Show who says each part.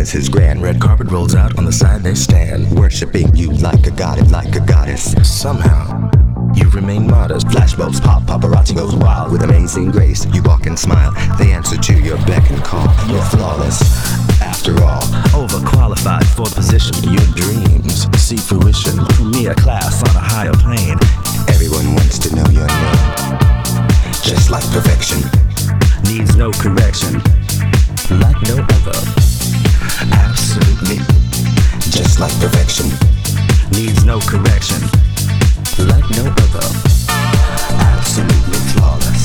Speaker 1: is grand. Red carpet rolls out, on the side they stand, worshipping you like a goddess, like a goddess. Somehow you remain modest. Flashbulbs pop, paparazzi goes wild. With amazing grace, you walk and smile. They answer to your beck and call. You're flawless, after all. Overqualified for the position. Your dreams see fruition. Me a class on a higher plane. Everyone wants to know your name. Just like perfection, needs no correction. Like no other, absolutely. Just like perfection, needs no correction. Like no other, absolutely flawless.